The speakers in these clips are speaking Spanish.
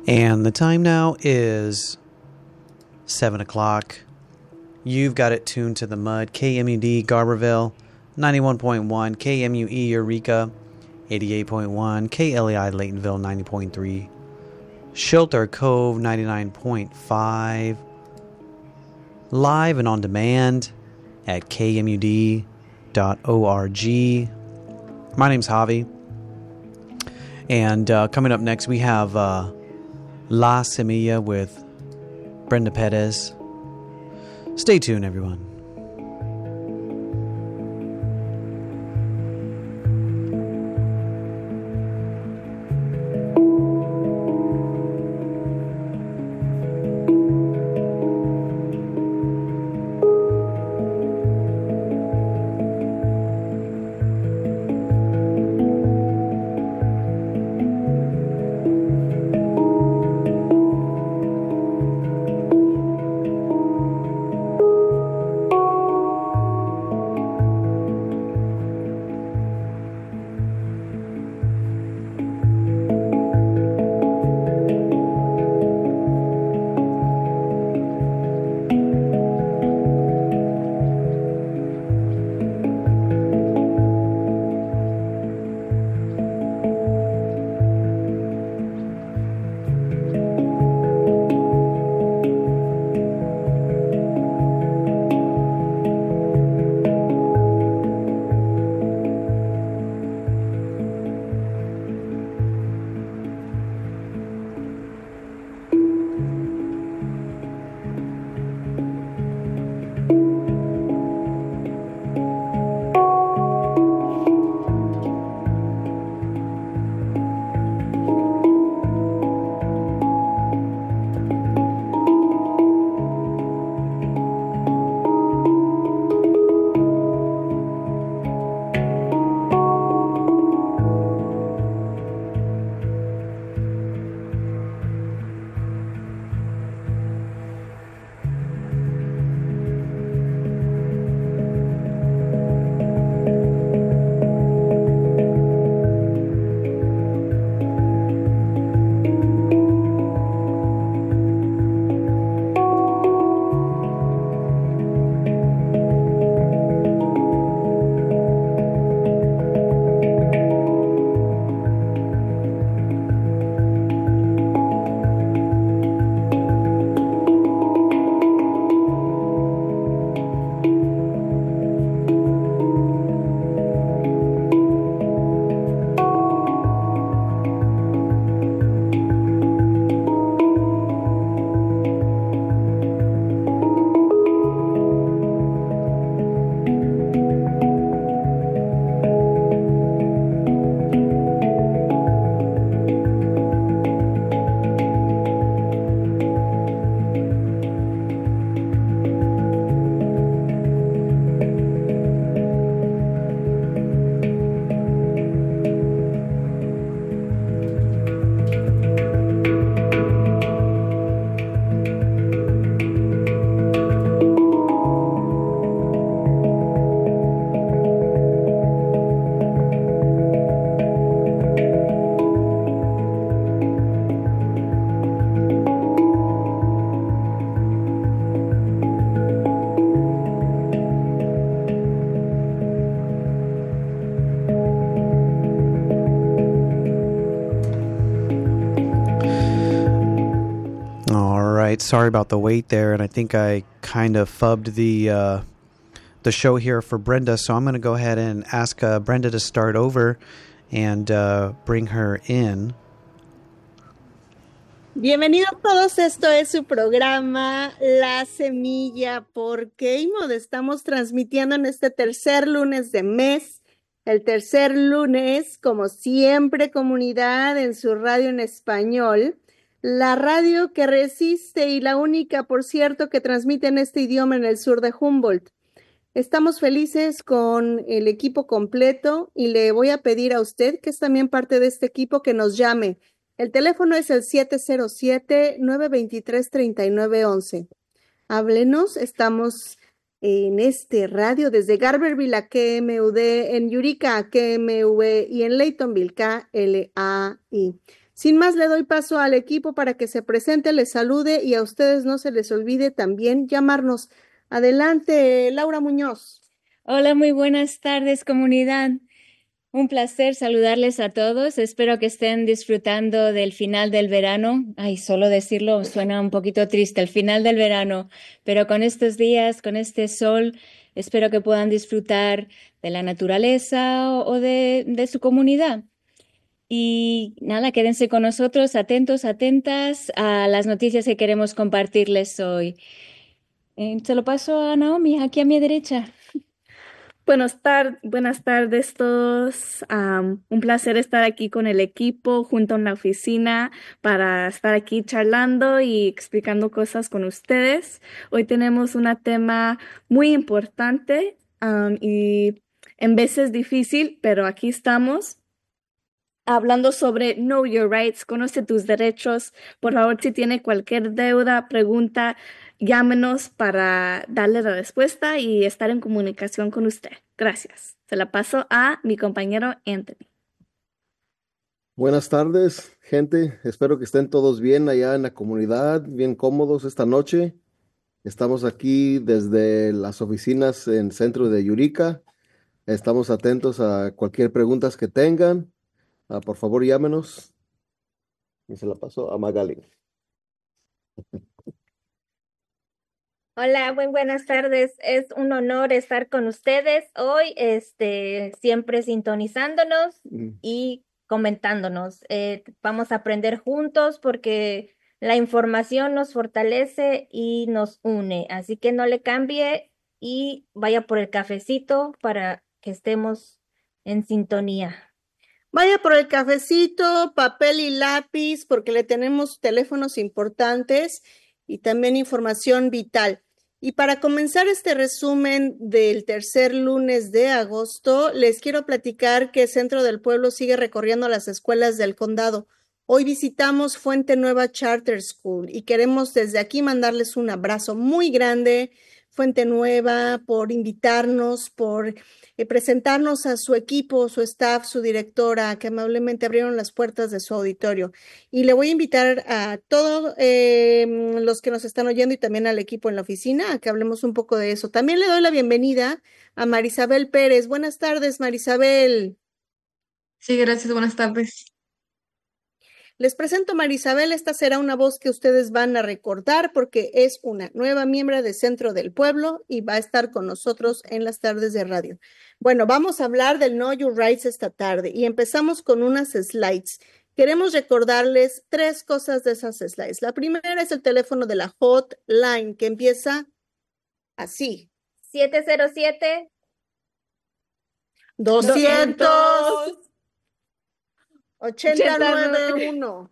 And the time now is 7 o'clock. You've got it tuned to the Mud, KMUD Garberville, 91.1, KMUE Eureka, 88.1, KLAI Laytonville, 90.3, Shelter Cove, 99.5, live and on demand at kmud.org. My name's Javi. And coming up next, we have La Semilla with Brenda Perez. Stay tuned, everyone. Sorry about the wait there, and I think I kind of fubbed the show here for Brenda, so I'm going to go ahead and ask Brenda to start over and bring her in. Bienvenidos todos, esto es su programa La Semilla por K-Mod. Estamos transmitiendo en este tercer lunes de mes, el tercer lunes, como siempre, comunidad en su radio en español. La radio que resiste y la única, por cierto, que transmite en este idioma en el sur de Humboldt. Estamos felices con el equipo completo y le voy a pedir a usted, que es también parte de este equipo, que nos llame. El teléfono es el 707-923-3911. Háblenos, estamos en este radio desde Garberville a KMUD, en Eureka a KMV y en Laytonville KLAI. Sin más, le doy paso al equipo para que se presente, les salude y a ustedes no se les olvide también llamarnos. Adelante, Laura Muñoz. Hola, muy buenas tardes, comunidad. Un placer saludarles a todos. Espero que estén disfrutando del final del verano. Ay, solo decirlo suena un poquito triste, el final del verano, pero con estos días, con este sol, espero que puedan disfrutar de la naturaleza o de su comunidad. Y nada, quédense con nosotros, atentos, atentas a las noticias que queremos compartirles hoy. Se lo paso a Naomi, aquí a mi derecha. Buenas tardes todos. Un placer estar aquí con el equipo junto en la oficina para estar aquí charlando y explicando cosas con ustedes. Hoy tenemos un tema muy importante, y en veces difícil, pero aquí estamos hablando sobre Know Your Rights, conoce tus derechos. Por favor, si tiene cualquier deuda, pregunta, llámenos para darle la respuesta y estar en comunicación con usted. Gracias. Se la paso a mi compañero Anthony. Buenas tardes, gente. Espero que estén todos bien allá en la comunidad, bien cómodos esta noche. Estamos aquí desde las oficinas en centro de Eureka. Estamos atentos a cualquier pregunta que tengan. Por favor, llámenos. Y se la paso a Magali. Hola, muy buenas tardes. Es un honor estar con ustedes hoy, siempre sintonizándonos y comentándonos. Vamos a aprender juntos porque la información nos fortalece y nos une. Así que no le cambie y vaya por el cafecito para que estemos en sintonía. Vaya por el cafecito, papel y lápiz, porque le tenemos teléfonos importantes y también información vital. Y para comenzar este resumen del tercer lunes de agosto, les quiero platicar que Centro del Pueblo sigue recorriendo las escuelas del condado. Hoy visitamos Fuente Nueva Charter School y queremos desde aquí mandarles un abrazo muy grande, Fuente Nueva, por invitarnos, por presentarnos a su equipo, su staff, su directora, que amablemente abrieron las puertas de su auditorio. Y le voy a invitar a todos los que nos están oyendo y también al equipo en la oficina a que hablemos un poco de eso. También le doy la bienvenida a Marisabel Pérez. Buenas tardes, Marisabel. Sí, gracias, buenas tardes. Les presento a Marisabel, esta será una voz que ustedes van a recordar porque es una nueva miembro de Centro del Pueblo y va a estar con nosotros en las tardes de radio. Bueno, vamos a hablar del Know Your Rights esta tarde y empezamos con unas slides. Queremos recordarles 3 cosas de esas slides. La primera es el teléfono de la hotline que empieza así. 707 200 8091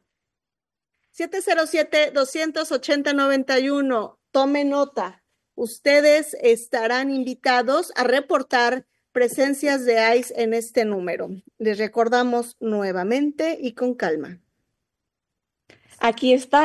707-280-91. Tome nota. Ustedes estarán invitados a reportar presencias de ICE en este número. Les recordamos nuevamente y con calma. Aquí está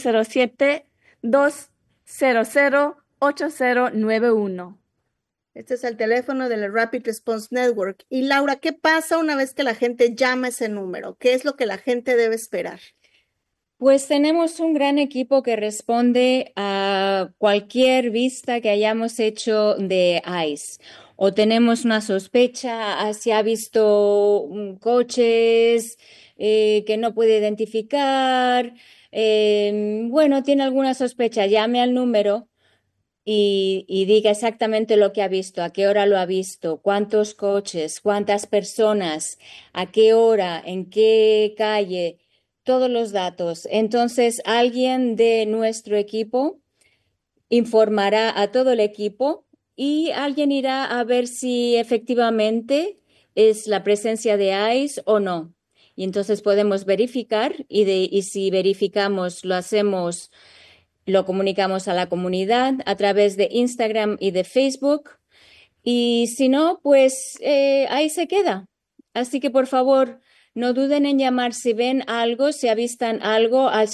707-200-8091. Este es el teléfono de la Rapid Response Network. Y Laura, ¿qué pasa una vez que la gente llama ese número? ¿Qué es lo que la gente debe esperar? Pues tenemos un gran equipo que responde a cualquier vista que hayamos hecho de ICE. O tenemos una sospecha, si ha visto coches que no puede identificar. Bueno, tiene alguna sospecha, llame al número y diga exactamente lo que ha visto, a qué hora lo ha visto, cuántos coches, cuántas personas, a qué hora, en qué calle, todos los datos. Entonces, alguien de nuestro equipo informará a todo el equipo y alguien irá a ver si efectivamente es la presencia de ICE o no. Y entonces podemos verificar y si verificamos, lo comunicamos a la comunidad a través de Instagram y de Facebook. Y si no, pues ahí se queda. Así que por favor, no duden en llamar si ven algo, si avistan algo al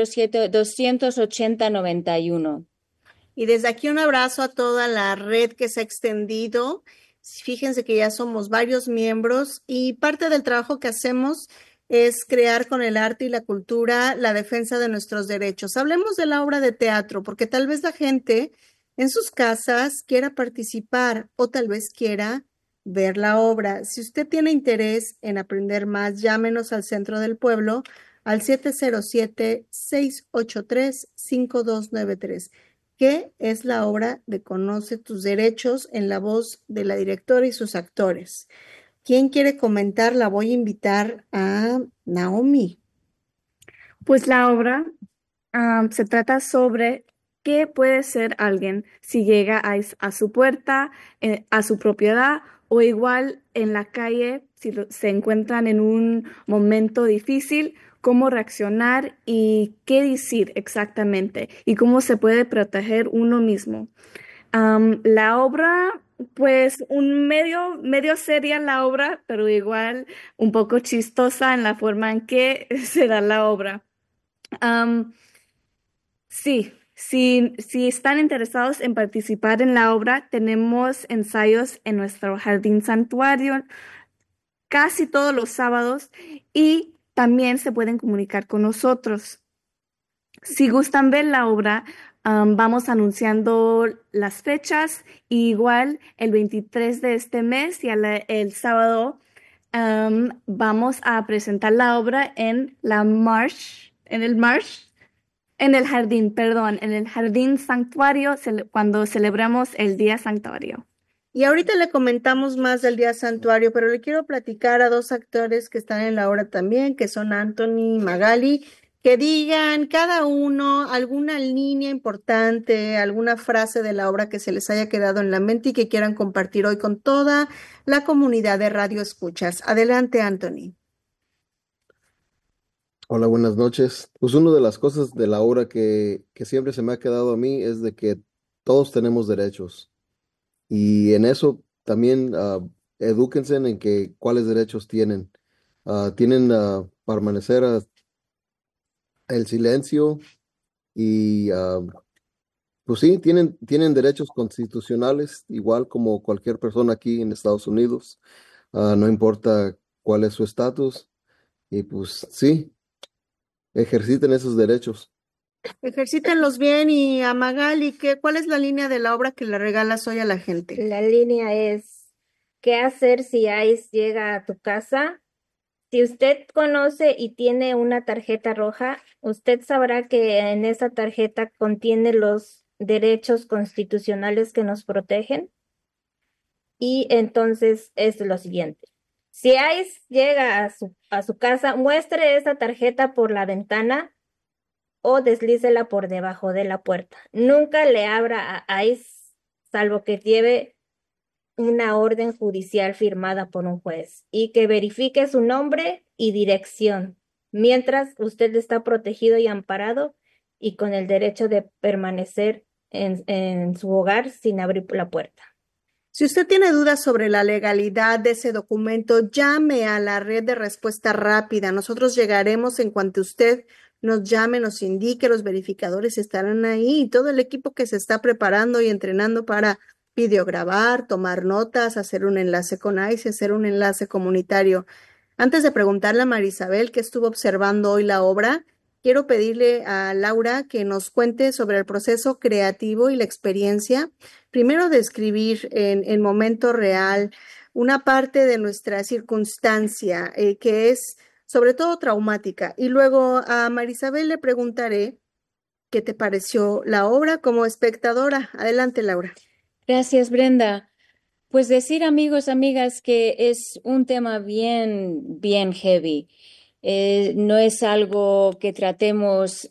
707-280-91. Y desde aquí un abrazo a toda la red que se ha extendido. Fíjense que ya somos varios miembros y parte del trabajo que hacemos es crear con el arte y la cultura la defensa de nuestros derechos. Hablemos de la obra de teatro, porque tal vez la gente en sus casas quiera participar o tal vez quiera ver la obra. Si usted tiene interés en aprender más, llámenos al Centro del Pueblo al 707-683-5293. ¿Qué es la obra de Conoce tus derechos en la voz de la directora y sus actores? ¿Quién quiere comentar? La voy a invitar a Naomi. Pues la obra se trata sobre qué puede ser alguien si llega a su puerta, a su propiedad o igual en la calle, si se encuentran en un momento difícil, cómo reaccionar y qué decir exactamente y cómo se puede proteger uno mismo. La obra, pues medio seria la obra, pero igual un poco chistosa en la forma en que se da la obra. Si están interesados en participar en la obra, tenemos ensayos en nuestro jardín santuario casi todos los sábados y también se pueden comunicar con nosotros. Si gustan ver la obra, vamos anunciando las fechas y igual el 23 de este mes y el sábado vamos a presentar la obra en en el jardín santuario cuando celebramos el día santuario. Y ahorita le comentamos más del Día Santuario, pero le quiero platicar a dos actores que están en la obra también, que son Anthony y Magali, que digan cada uno alguna línea importante, alguna frase de la obra que se les haya quedado en la mente y que quieran compartir hoy con toda la comunidad de Radio Escuchas. Adelante, Anthony. Hola, buenas noches. Pues una de las cosas de la obra que siempre se me ha quedado a mí es de que todos tenemos derechos. Y en eso también edúquense en que cuáles derechos tienen. Tienen permanecer el silencio y pues sí, tienen derechos constitucionales, igual como cualquier persona aquí en Estados Unidos. No importa cuál es su estatus. Y pues sí, ejerciten esos derechos. Ejercítenlos bien. Y a Magali, ¿cuál es la línea de la obra que le regalas hoy a la gente? La línea es, ¿qué hacer si ICE llega a tu casa? Si usted conoce y tiene una tarjeta roja, usted sabrá que en esa tarjeta contiene los derechos constitucionales que nos protegen. Y entonces es lo siguiente. Si ICE llega a su casa, muestre esa tarjeta por la ventana o deslícela por debajo de la puerta. Nunca le abra a ICE, salvo que lleve una orden judicial firmada por un juez y que verifique su nombre y dirección, mientras usted está protegido y amparado y con el derecho de permanecer en su hogar sin abrir la puerta. Si usted tiene dudas sobre la legalidad de ese documento, llame a la red de respuesta rápida. Nosotros llegaremos en cuanto usted nos llame, nos indique, los verificadores estarán ahí y todo el equipo que se está preparando y entrenando para videograbar, tomar notas, hacer un enlace con ICE, hacer un enlace comunitario. Antes de preguntarle a Marisabel que estuvo observando hoy la obra, quiero pedirle a Laura que nos cuente sobre el proceso creativo y la experiencia. Primero, describir en momento real una parte de nuestra circunstancia que es sobre todo traumática. Y luego a Marisabel le preguntaré qué te pareció la obra como espectadora. Adelante, Laura. Gracias, Brenda. Pues decir, amigos, amigas, que es un tema bien heavy. No es algo que tratemos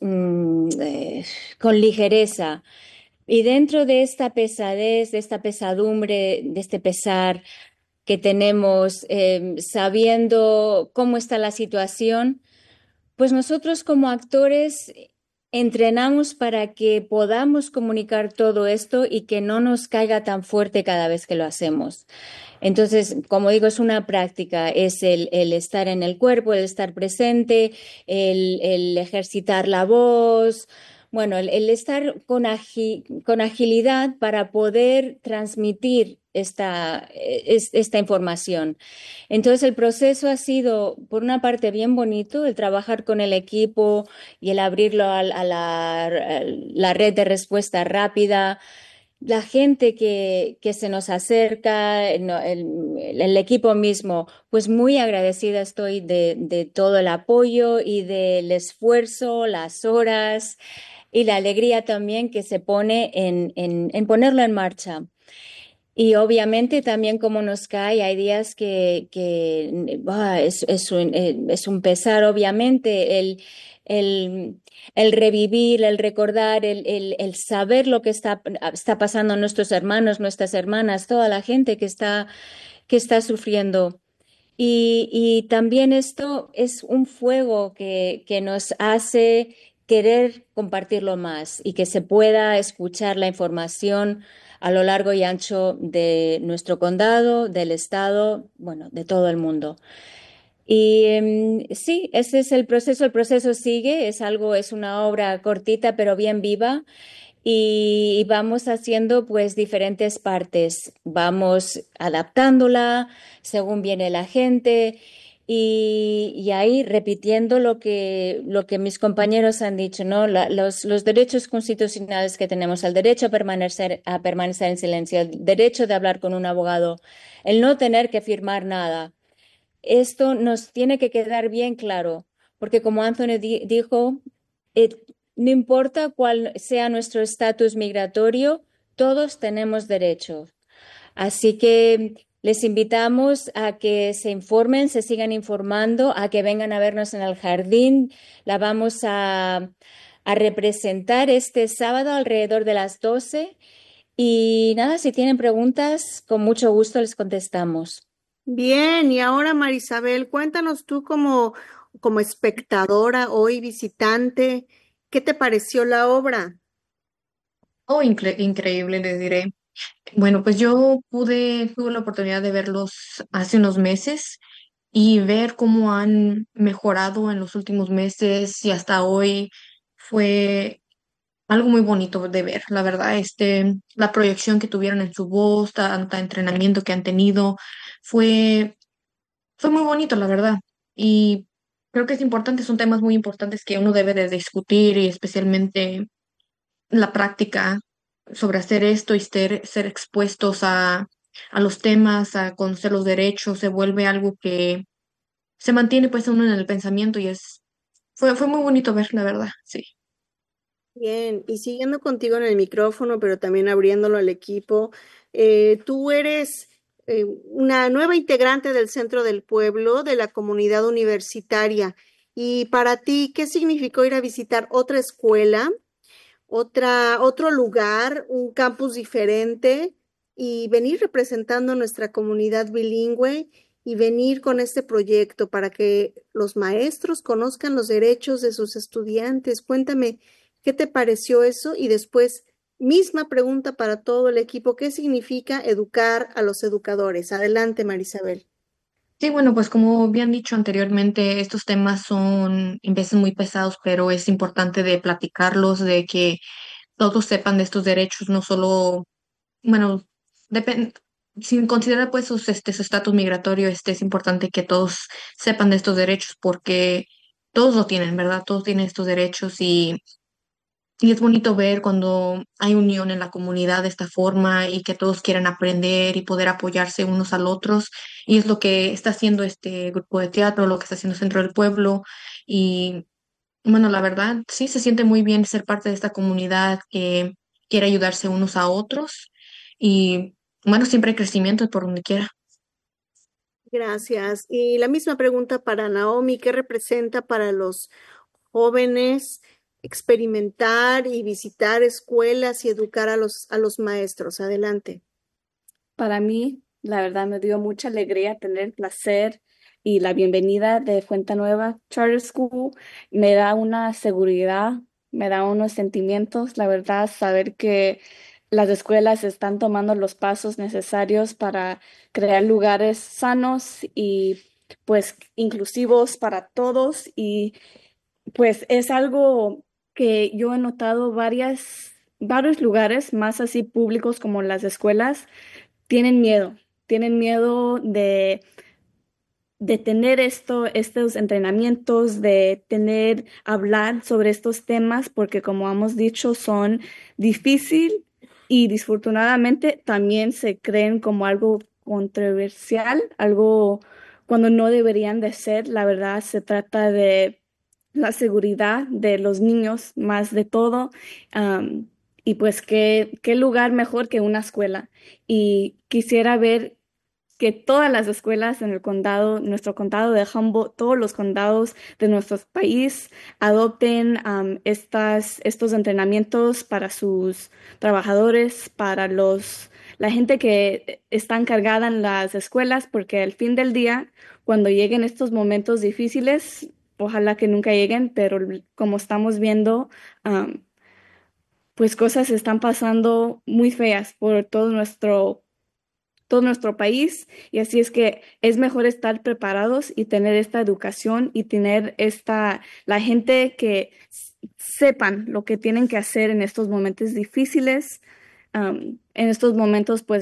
con ligereza. Y dentro de esta pesadez, de esta pesadumbre, de este pesar que tenemos, sabiendo cómo está la situación, pues nosotros como actores entrenamos para que podamos comunicar todo esto y que no nos caiga tan fuerte cada vez que lo hacemos. Entonces, como digo, es una práctica, es el estar en el cuerpo, el estar presente, el ejercitar la voz, bueno, el estar con agilidad para poder transmitir esta información. Entonces el proceso ha sido, por una parte, bien bonito, el trabajar con el equipo y el abrirlo a la red de respuesta rápida. La gente que se nos acerca, el equipo mismo, pues muy agradecida estoy de todo el apoyo y del esfuerzo, las horas y la alegría también que se pone en ponerlo en marcha. Y obviamente también como nos cae, hay días es un pesar, obviamente, el revivir, el recordar, el saber lo que está pasando a nuestros hermanos, nuestras hermanas, toda la gente que está sufriendo. Y también esto es un fuego que nos hace querer compartirlo más y que se pueda escuchar la información a lo largo y ancho de nuestro condado, del estado, bueno, de todo el mundo. Y sí, ese es el proceso. El proceso sigue, es una obra cortita pero bien viva y vamos haciendo pues diferentes partes. Vamos adaptándola según viene la gente y ahí repitiendo lo que mis compañeros han dicho, ¿no? Los derechos constitucionales que tenemos, el derecho a permanecer en silencio, el derecho de hablar con un abogado, el no tener que firmar nada. Esto nos tiene que quedar bien claro, porque como Anthony dijo, eh, no importa cuál sea nuestro estatus migratorio, todos tenemos derechos. Así que les invitamos a que se informen, se sigan informando, a que vengan a vernos en el jardín. La vamos a representar este sábado alrededor de las 12. Y nada, si tienen preguntas, con mucho gusto les contestamos. Bien, y ahora Marisabel, cuéntanos tú como espectadora, hoy visitante, ¿qué te pareció la obra? Oh, increíble, les diré. Bueno, pues yo tuve la oportunidad de verlos hace unos meses y ver cómo han mejorado en los últimos meses y hasta hoy fue algo muy bonito de ver, la verdad. La proyección que tuvieron en su voz, tanta entrenamiento que han tenido, fue, fue muy bonito, la verdad. Y creo que es importante, son temas muy importantes que uno debe de discutir y especialmente la práctica sobre hacer esto y ser expuestos a los temas, a conocer los derechos, se vuelve algo que se mantiene pues uno en el pensamiento y fue muy bonito ver, la verdad, sí. Bien, y siguiendo contigo en el micrófono, pero también abriéndolo al equipo, tú eres una nueva integrante del Centro del Pueblo, de la comunidad universitaria. Y para ti, ¿qué significó ir a visitar otra escuela, otro lugar, un campus diferente y venir representando a nuestra comunidad bilingüe y venir con este proyecto para que los maestros conozcan los derechos de sus estudiantes? Cuéntame, ¿qué te pareció eso? Y después, misma pregunta para todo el equipo, ¿qué significa educar a los educadores? Adelante, Marisabel. Sí, bueno, pues como bien dicho anteriormente, estos temas son en veces muy pesados, pero es importante de platicarlos, de que todos sepan de estos derechos, no solo, bueno, depende, sin considerar pues su estatus migratorio, es importante que todos sepan de estos derechos porque todos lo tienen, ¿verdad? Todos tienen estos derechos y es bonito ver cuando hay unión en la comunidad de esta forma y que todos quieran aprender y poder apoyarse unos al otros. Y es lo que está haciendo este grupo de teatro, lo que está haciendo Centro del Pueblo. Y bueno, la verdad, sí se siente muy bien ser parte de esta comunidad que quiere ayudarse unos a otros. Y bueno, siempre hay crecimiento por donde quiera. Gracias. Y la misma pregunta para Naomi, ¿qué representa para los jóvenes experimentar y visitar escuelas y educar a los maestros? Adelante. Para mí, la verdad, me dio mucha alegría tener el placer y la bienvenida de Fuente Nueva Charter School. Me da una seguridad, me da unos sentimientos, la verdad, saber que las escuelas están tomando los pasos necesarios para crear lugares sanos y pues inclusivos para todos. Y pues es algo que yo he notado varios lugares, más así públicos como las escuelas tienen miedo de tener estos entrenamientos, de hablar sobre estos temas, porque como hemos dicho, son difícil y desafortunadamente también se creen como algo controversial, algo cuando no deberían de ser. La verdad, se trata de la seguridad de los niños más de todo. am, y pues qué lugar mejor que una escuela. Y quisiera ver que todas las escuelas en el condado, nuestro condado de Humboldt, todos los condados de nuestro país adopten estos entrenamientos para sus trabajadores, para la gente que está encargada en las escuelas, porque al fin del día, cuando lleguen estos momentos difíciles, ojalá que nunca lleguen, pero como estamos viendo, am, pues cosas están pasando muy feas por todo nuestro país, y así es que es mejor estar preparados y tener esta educación y tener la gente que sepan lo que tienen que hacer en estos momentos difíciles. En estos momentos pues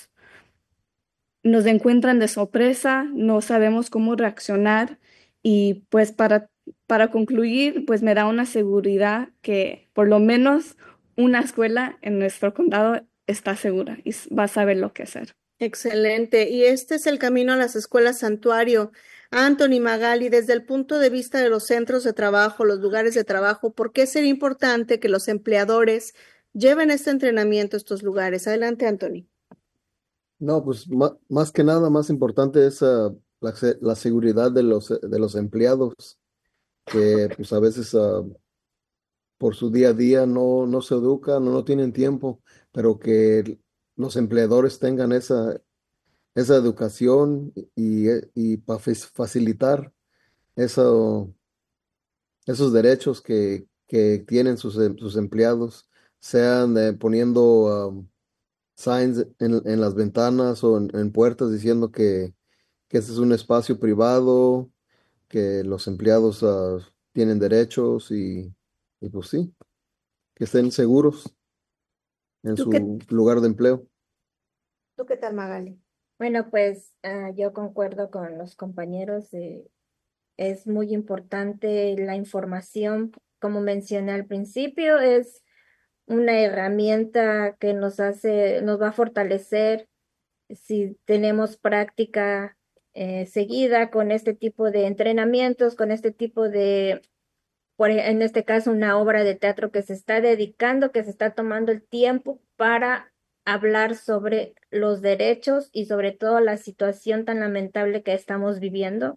nos encuentran de sorpresa, no sabemos cómo reaccionar, y pues para concluir pues me da una seguridad que por lo menos una escuela en nuestro condado está segura y va a saber lo que hacer. Excelente. Y este es el camino a las escuelas santuario. Anthony Magali, desde el punto de vista de los centros de trabajo, los lugares de trabajo, ¿por qué sería importante que los empleadores lleven este entrenamiento a estos lugares? Adelante, Anthony. No, pues más que nada, más importante es la seguridad de los empleados, que pues a veces por su día a día no se educan, no tienen tiempo, pero que los empleadores tengan esa educación y para facilitar eso, esos derechos que tienen sus empleados, sean poniendo signs en las ventanas o en puertas diciendo que ese es un espacio privado, que los empleados tienen derechos y pues sí, que estén seguros en ¿Tú qué, su lugar de empleo. tú qué tal, Magali? Bueno, pues yo concuerdo con los compañeros. Es muy importante la información, como mencioné al principio, es una herramienta que nos va a fortalecer si tenemos práctica seguida con este tipo de entrenamientos, con este tipo en este caso, una obra de teatro que se está dedicando, que se está tomando el tiempo para hablar sobre los derechos y sobre todo la situación tan lamentable que estamos viviendo.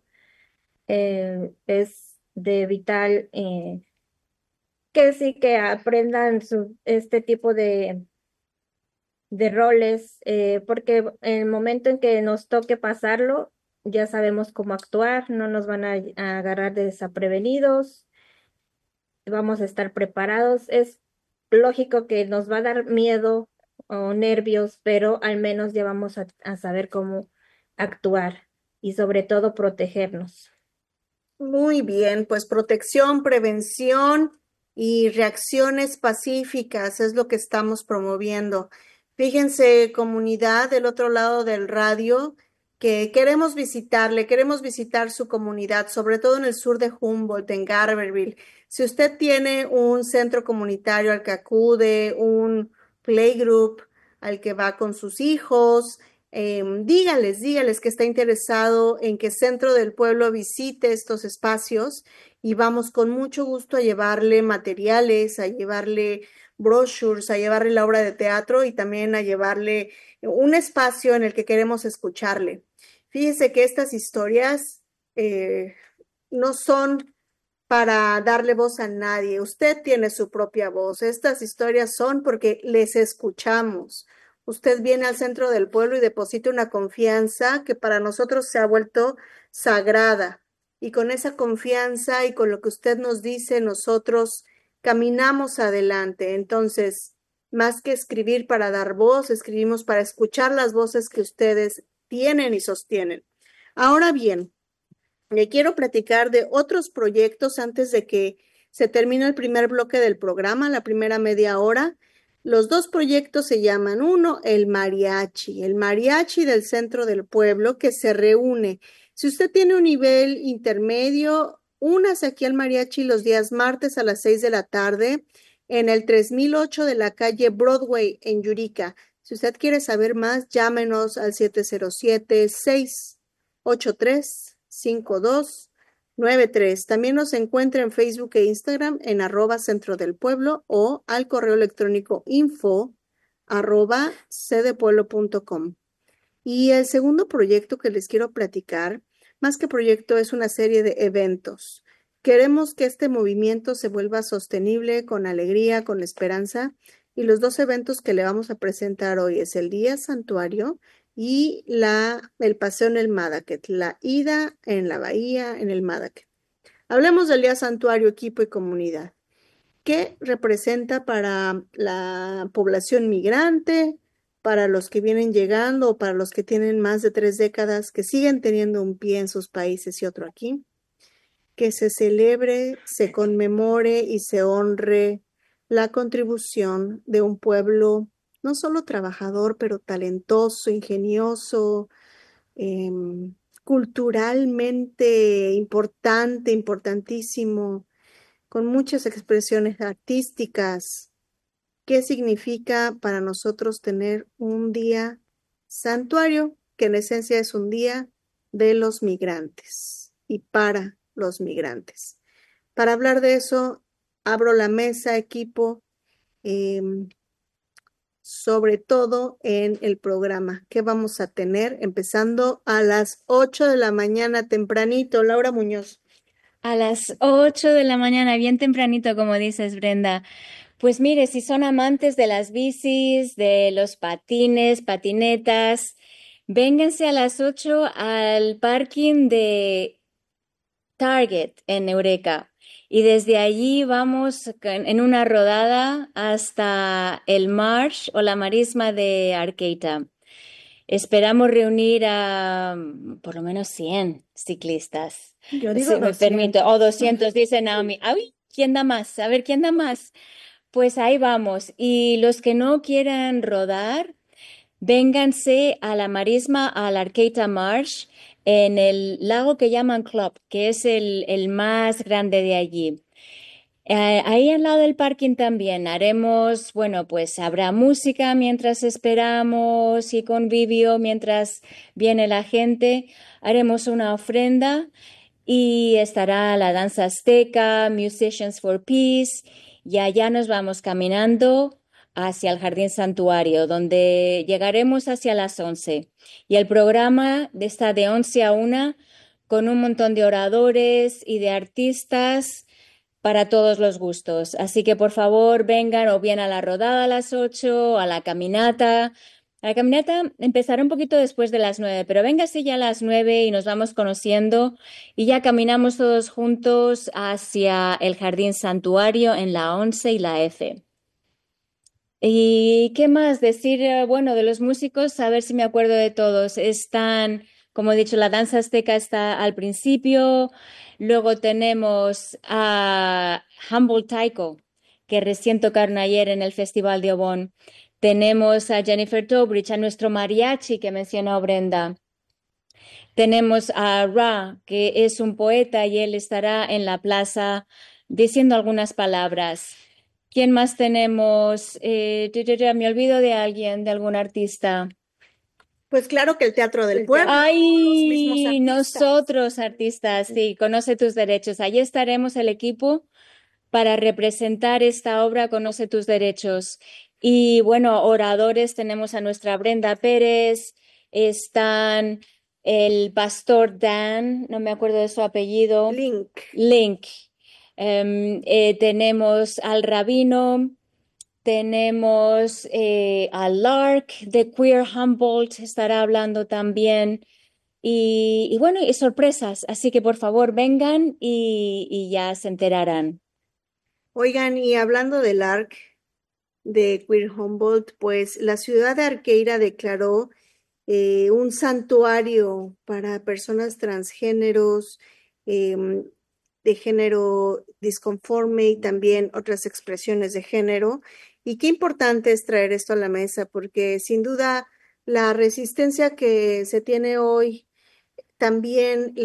Es de vital que sí que aprendan este tipo de roles, porque en el momento en que nos toque pasarlo, ya sabemos cómo actuar, no nos van a agarrar de desaprevenidos, vamos a estar preparados. Es lógico que nos va a dar miedo o nervios, pero al menos ya vamos a saber cómo actuar y sobre todo protegernos. Muy bien, pues protección, prevención y reacciones pacíficas es lo que estamos promoviendo. Fíjense, comunidad del otro lado del radio, que queremos visitar su comunidad, sobre todo en el sur de Humboldt, en Garberville. Si usted tiene un centro comunitario al que acude, un playgroup al que va con sus hijos, dígales que está interesado en que Centro del Pueblo visite estos espacios y vamos con mucho gusto a llevarle materiales, a llevarle brochures, a llevarle la obra de teatro y también a llevarle un espacio en el que queremos escucharle. Fíjese que estas historias no son para darle voz a nadie. Usted tiene su propia voz. Estas historias son porque les escuchamos. Usted viene al centro del pueblo y deposita una confianza que para nosotros se ha vuelto sagrada. Y con esa confianza y con lo que usted nos dice, nosotros caminamos adelante. Entonces, más que escribir para dar voz, escribimos para escuchar las voces que ustedes tienen y sostienen. Ahora bien, le quiero platicar de otros proyectos antes de que se termine el primer bloque del programa, la primera media hora. Los dos proyectos se llaman uno, el mariachi del centro del pueblo que se reúne. Si usted tiene un nivel intermedio, únase aquí al mariachi los días martes a las 6 de la tarde en el 3008 de la calle Broadway en Yurica. Si usted quiere saber más, llámenos al 707-683-5293. También nos encuentra en Facebook e Instagram en @Centro del Pueblo o al correo electrónico info@cdepueblo.com. Y el segundo proyecto que les quiero platicar, más que proyecto, es una serie de eventos. Queremos que este movimiento se vuelva sostenible, con alegría, con esperanza. Y los dos eventos que le vamos a presentar hoy es el Día Santuario y el paseo en el Madaket, la ida en la bahía en el Madaket. Hablemos del Día Santuario, equipo y comunidad. ¿Qué representa para la población migrante, para los que vienen llegando o para los que tienen más de 3 décadas, que siguen teniendo un pie en sus países y otro aquí? Que se celebre, se conmemore y se honre la contribución de un pueblo no solo trabajador, pero talentoso, ingenioso, culturalmente importante, importantísimo, con muchas expresiones artísticas. ¿Qué significa para nosotros tener un día santuario, que en esencia es un día de los migrantes y para los migrantes? Para hablar de eso, abro la mesa, equipo, sobre todo en el programa que vamos a tener empezando a las 8 de la mañana tempranito. Laura Muñoz. A las 8 de la mañana, bien tempranito, como dices, Brenda. Pues mire, si son amantes de las bicis, de los patines, patinetas, vénganse a las 8 al parking de Target en Eureka. Y desde allí vamos en una rodada hasta el Marsh o la marisma de Arqueta. Esperamos reunir a por lo menos 100 ciclistas. Yo digo Si me 200. permito, o 200, dice Naomi. ¡Ay! ¿Quién da más? A ver, ¿quién da más? Pues ahí vamos. Y los que no quieran rodar, vénganse a la marisma, al Arqueta Marsh, en el lago que llaman Club, que es el más grande de allí. Ahí al lado del parking también haremos, bueno, pues habrá música mientras esperamos y convivio mientras viene la gente. Haremos una ofrenda y estará la danza azteca, Musicians for Peace, y allá nos vamos caminando hacia el Jardín Santuario, donde llegaremos hacia las 11. Y el programa está de 11 a 1 con un montón de oradores y de artistas para todos los gustos. Así que por favor vengan o bien a la rodada a las 8, a la caminata. La caminata empezará un poquito después de las 9, pero véngase ya a las 9 y nos vamos conociendo y ya caminamos todos juntos hacia el Jardín Santuario en la 11 y la F. ¿Y qué más decir? Bueno, de los músicos, a ver si me acuerdo de todos. Están, como he dicho, la danza azteca está al principio. Luego tenemos a Humboldt Taiko, que recién tocaron ayer en el Festival de Obón. Tenemos a Jennifer Tobridge, a nuestro mariachi que mencionó Brenda. Tenemos a Ra, que es un poeta y él estará en la plaza diciendo algunas palabras. ¿Quién más tenemos? Me olvido de alguien, de algún artista. Pues claro que el Teatro del Pueblo. ¡Ay! Nosotros, artistas, sí, Conoce tus derechos. Allí estaremos el equipo para representar esta obra, Conoce tus derechos. Y bueno, oradores, tenemos a nuestra Brenda Pérez, están el pastor Dan, no me acuerdo de su apellido. Link. Tenemos al rabino, tenemos a Lark de Queer Humboldt, estará hablando también. Y bueno, y sorpresas, así que por favor vengan y ya se enterarán. Oigan, y hablando del ARC de Queer Humboldt, pues la ciudad de Arqueira declaró un santuario para personas transgéneros, de género disconforme y también otras expresiones de género. Y qué importante es traer esto a la mesa, porque sin duda la resistencia que se tiene hoy también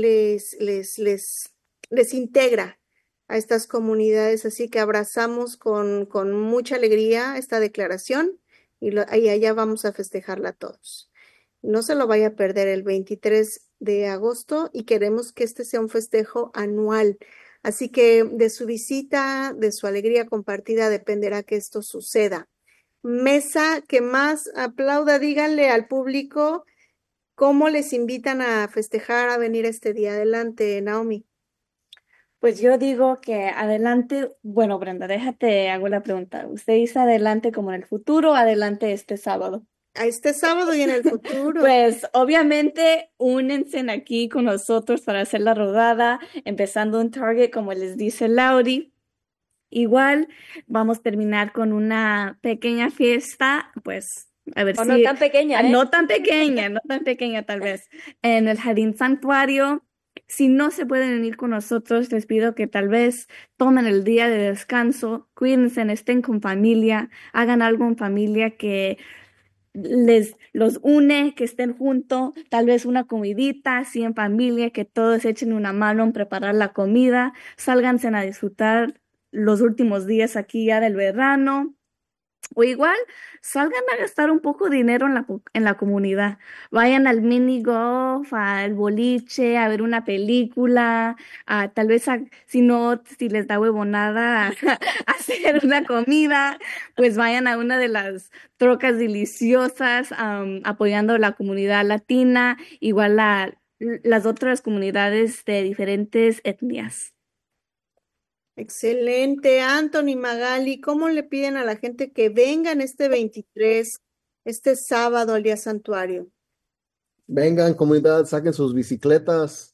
les integra a estas comunidades, así que abrazamos con mucha alegría esta declaración y allá vamos a festejarla todos. No se lo vaya a perder el 23 de agosto y queremos que este sea un festejo anual. Así que de su visita, de su alegría compartida, dependerá que esto suceda. Mesa que más aplauda, díganle al público cómo les invitan a festejar, a venir este día. Adelante, Naomi. Pues yo digo que adelante, bueno, Brenda, déjate, hago la pregunta. ¿Usted dice adelante como en el futuro o adelante este sábado? A este sábado y en el futuro. Pues obviamente únense aquí con nosotros para hacer la rodada, empezando en Target, como les dice Lauri. Igual vamos a terminar con una pequeña fiesta, pues a ver O si... no tan pequeña, ¿eh? No tan pequeña, no tan pequeña tal vez. En el Jardín Santuario. Si no se pueden venir con nosotros, les pido que tal vez tomen el día de descanso, cuídense, estén con familia, hagan algo en familia que los une, que estén juntos, tal vez una comidita así en familia, que todos echen una mano en preparar la comida, sálganse a disfrutar los últimos días aquí ya del verano. O igual, salgan a gastar un poco de dinero en la comunidad. Vayan al mini golf, al boliche, a ver una película, tal vez, si no, si les da huevonada, hacer una comida, pues vayan a una de las trocas deliciosas, apoyando a la comunidad latina, igual las otras comunidades de diferentes etnias. Excelente, Anthony Magali, ¿cómo le piden a la gente que vengan este 23, este sábado al día santuario? Vengan, comunidad, saquen sus bicicletas,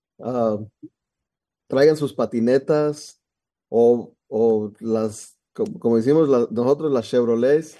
traigan sus patinetas o como decimos nosotros, las Chevrolets,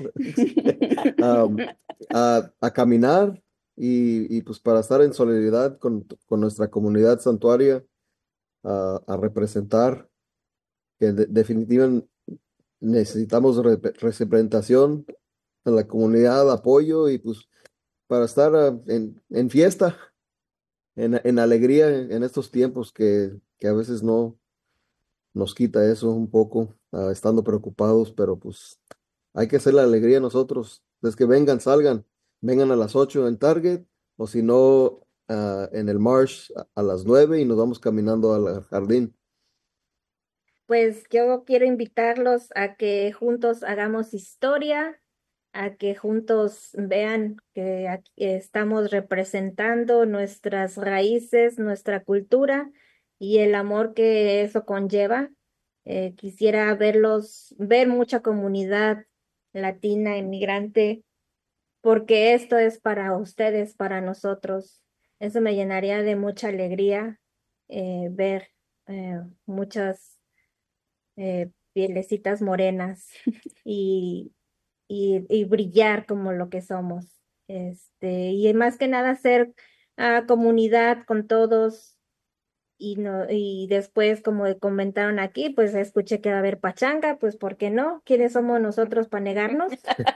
a caminar y pues para estar en solidaridad con nuestra comunidad santuaria, a representar que definitivamente necesitamos representación en la comunidad, apoyo y pues para estar en fiesta, en alegría en estos tiempos que a veces no nos quita eso un poco, estando preocupados, pero pues hay que hacer la alegría nosotros. Es que vengan, salgan, vengan a las 8 en Target o si no en el Marsh a las 9 y nos vamos caminando al jardín. Pues yo quiero invitarlos a que juntos hagamos historia, a que juntos vean que aquí estamos representando nuestras raíces, nuestra cultura y el amor que eso conlleva. Quisiera ver mucha comunidad latina, inmigrante, porque esto es para ustedes, para nosotros. Eso me llenaría de mucha alegría, ver muchas pielecitas morenas y, y brillar como lo que somos. Y más que nada ser comunidad con todos y no, y después, como comentaron aquí, pues escuché que va a haber pachanga, pues ¿por qué no? ¿Quiénes somos nosotros para negarnos?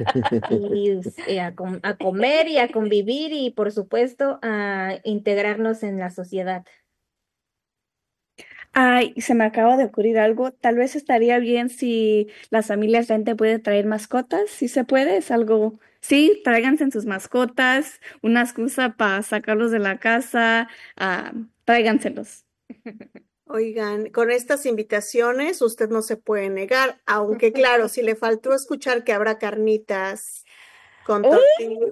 A comer y a convivir y por supuesto a integrarnos en la sociedad. Ay, se me acaba de ocurrir algo. Tal vez estaría bien si las familias gente puede traer mascotas. Si se puede, es algo. Sí, tráiganse sus mascotas, una excusa para sacarlos de la casa, tráiganselos. Oigan, con estas invitaciones usted no se puede negar, aunque claro, si le faltó escuchar que habrá carnitas con tortillas,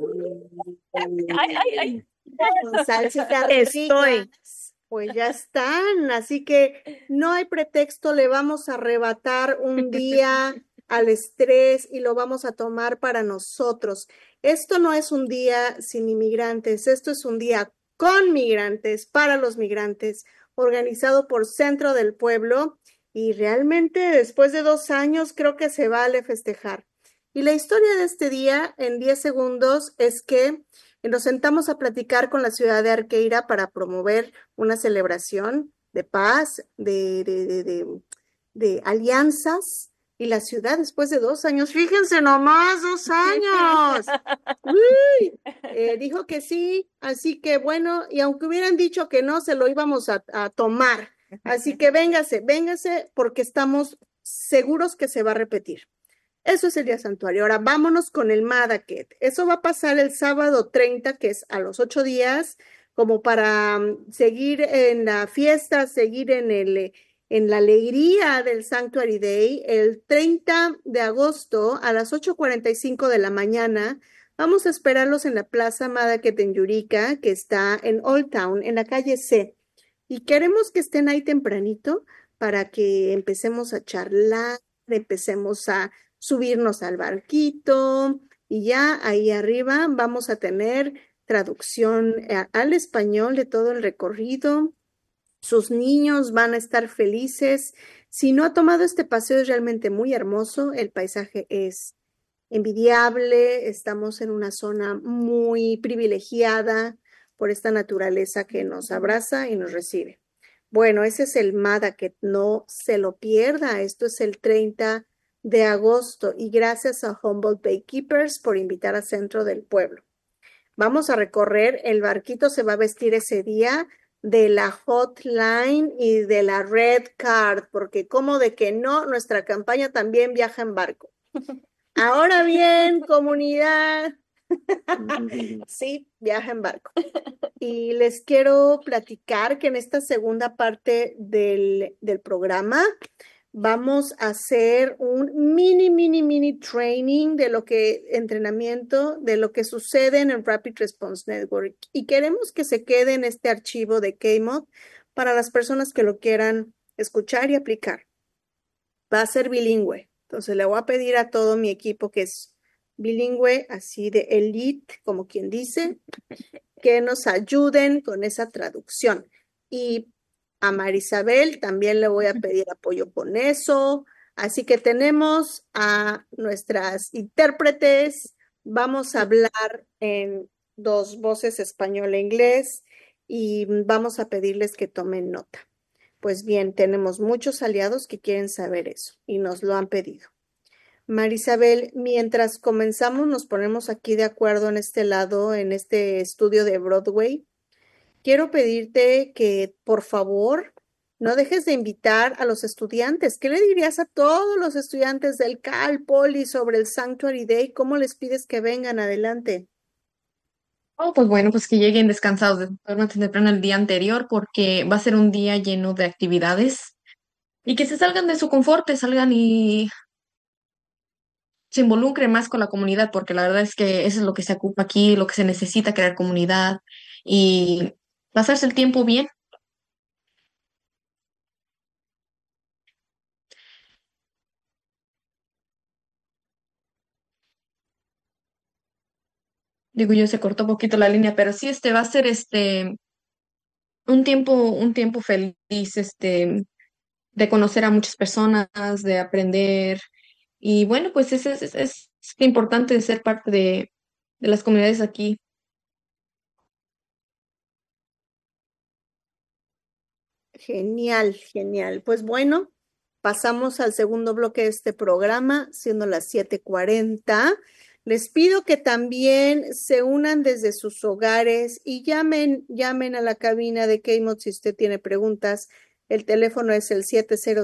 Ay. con salsitas Estoy. ricas, pues ya están. Así que no hay pretexto, le vamos a arrebatar un día al estrés y lo vamos a tomar para nosotros. Esto no es un día sin inmigrantes, esto es un día con migrantes, para los migrantes, organizado por Centro del Pueblo y realmente después de 2 años creo que se vale festejar. Y la historia de este día en 10 segundos es que nos sentamos a platicar con la ciudad de Arqueira para promover una celebración de paz, de alianzas Y la ciudad después de 2 años, fíjense nomás, 2 años. Uy, dijo que sí, así que bueno, y aunque hubieran dicho que no, se lo íbamos a tomar. Así que véngase, porque estamos seguros que se va a repetir. Eso es el día santuario. Ahora vámonos con el Madaket. Eso va a pasar el sábado 30, que es a los 8 días, como para seguir en la fiesta, seguir en la alegría del Sanctuary Day. El 30 de agosto a las 8:45 de la mañana, vamos a esperarlos en la Plaza Madaket en Yurica, que está en Old Town, en la calle C. Y queremos que estén ahí tempranito para que empecemos a charlar, empecemos a subirnos al barquito y ya ahí arriba vamos a tener traducción al español de todo el recorrido. Sus niños van a estar felices. Si no ha tomado este paseo, es realmente muy hermoso. El paisaje es envidiable. Estamos en una zona muy privilegiada por esta naturaleza que nos abraza y nos recibe. Bueno, ese es el Madaket, no se lo pierda. Esto es el 30 de agosto y gracias a Humboldt Bay Keepers por invitar a Centro del Pueblo. Vamos a recorrer, el barquito se va a vestir ese día de la Hotline y de la Red Card, porque como de que no, nuestra campaña también viaja en barco. Ahora bien, comunidad, sí, viaja en barco. Y les quiero platicar que en esta segunda parte del programa vamos a hacer un mini training entrenamiento de lo que sucede en el Rapid Response Network. Y queremos que se quede en este archivo de KMOD para las personas que lo quieran escuchar y aplicar. Va a ser bilingüe. Entonces le voy a pedir a todo mi equipo que es bilingüe, así de elite, como quien dice, que nos ayuden con esa traducción. Y a Marisabel también le voy a pedir apoyo con eso. Así que tenemos a nuestras intérpretes. Vamos a hablar en 2 voces, español e inglés, y vamos a pedirles que tomen nota. Pues bien, tenemos muchos aliados que quieren saber eso y nos lo han pedido. Marisabel, mientras comenzamos, nos ponemos aquí de acuerdo en este lado, en este estudio de Broadway. Quiero pedirte que, por favor, no dejes de invitar a los estudiantes. ¿Qué le dirías a todos los estudiantes del Cal Poly sobre el Sanctuary Day? ¿Cómo les pides que vengan adelante? Oh, pues bueno, pues que lleguen descansados, duerman temprano el día anterior porque va a ser un día lleno de actividades y que se salgan de su confort, que salgan y se involucren más con la comunidad porque la verdad es que eso es lo que se ocupa aquí, lo que se necesita, crear comunidad y pasarse el tiempo bien. Digo yo, se cortó un poquito la línea, pero sí, va a ser un tiempo feliz, de conocer a muchas personas, de aprender. Y bueno, pues es importante ser parte de las comunidades aquí. Genial, genial. Pues bueno, pasamos al segundo bloque de este programa, siendo las 7:40. Les pido que también se unan desde sus hogares y llamen a la cabina de KMOD si usted tiene preguntas. El teléfono es el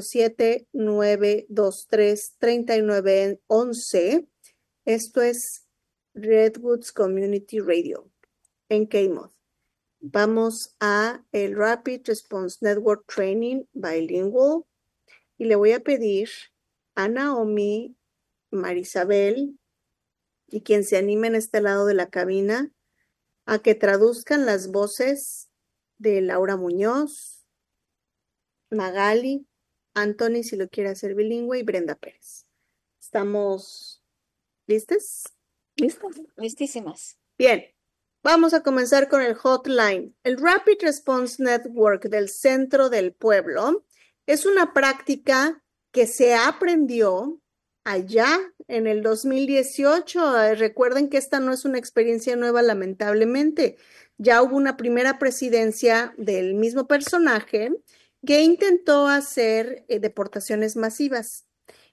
707-923-3911. Esto es Redwoods Community Radio en KMOD. Vamos a el Rapid Response Network Training Bilingual y le voy a pedir a Naomi, Marisabel y quien se anime en este lado de la cabina a que traduzcan las voces de Laura Muñoz, Magali, Anthony si lo quiere hacer bilingüe y Brenda Pérez. ¿Estamos listas? ¿Listas? Listísimas. Bien. Vamos a comenzar con el hotline. El Rapid Response Network del Centro del Pueblo es una práctica que se aprendió allá en el 2018. Recuerden que esta no es una experiencia nueva, lamentablemente. Ya hubo una primera presidencia del mismo personaje que intentó hacer deportaciones masivas.